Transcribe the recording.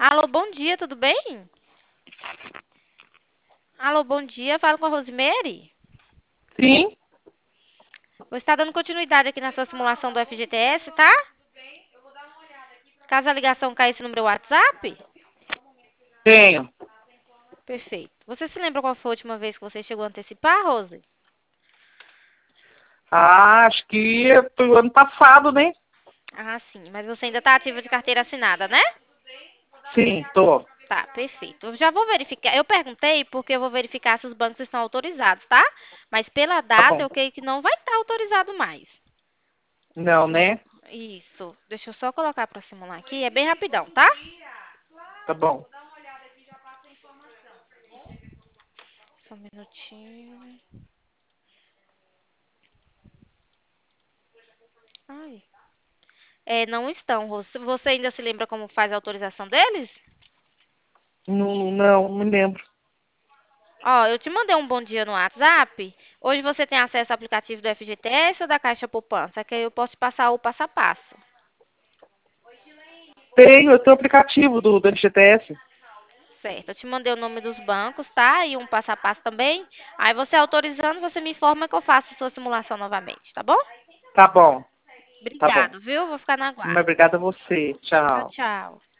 Alô, bom dia, tudo bem? Alô, bom dia, falo com a Rosemary. Sim, Você está dando continuidade aqui na sua simulação do FGTS, tá? Caso a ligação caísse no meu WhatsApp? tenho. Perfeito. Você se lembra qual foi a última vez que você chegou a antecipar, Rose? Acho que foi o ano passado, né? Ah, sim, mas você ainda está ativa de carteira assinada, né? Sim, tô. Tá, perfeito. Eu já vou verificar. Eu perguntei porque eu vou verificar se os bancos estão autorizados, tá? Mas pela Tá data, bom. eu creio que não vai estar autorizado mais. Não, né? Isso. Deixa eu só colocar para simular aqui. É bem rapidão, tá? Tá bom. Só um minutinho. Ai. É, não estão. Você ainda se lembra como faz a autorização deles? Não, não me lembro. Ó, eu te mandei um bom dia no WhatsApp. Hoje você tem acesso ao aplicativo do FGTS ou da Caixa Poupança? Que aí eu posso te passar o passo a passo. Tenho, eu tenho o aplicativo do FGTS. Certo. Eu te mandei o nome dos bancos, tá? E um passo a passo também. Aí você autorizando, você me informa que eu faço a sua simulação novamente, tá bom? Tá bom, tá bom. Obrigado, viu? Vou ficar no Mas aguardo. obrigada a você. Tchau, Tchau. tchau.